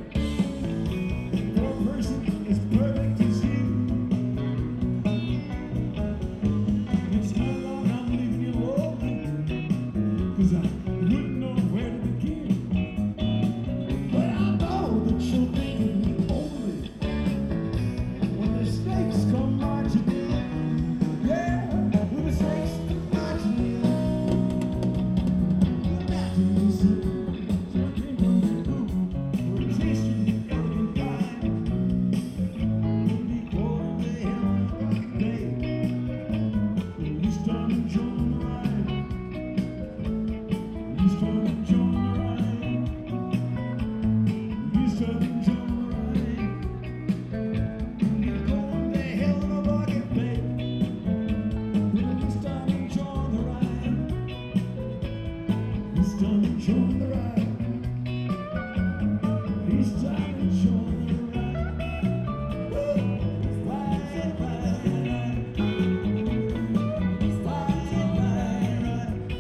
For a person as perfect as you, it's not long I'm leaving you lonely, 'cause I wouldn't know where to begin. But I know that you'll make me only when the snakes come marching in. Yeah, when the snakes come marching in. Well, after you see, so I came from Peru, where it's history, elegant kind. We'll be going to hell in a bucket, babe. You start enjoying the ride. You start enjoying the ride. You start enjoying the ride. You're going to hell in a bucket, babe. You start enjoying the ride. You start enjoying the ride. You start enjoying the ride. Woo! Ride, ride, ride. Ride, ride, ride.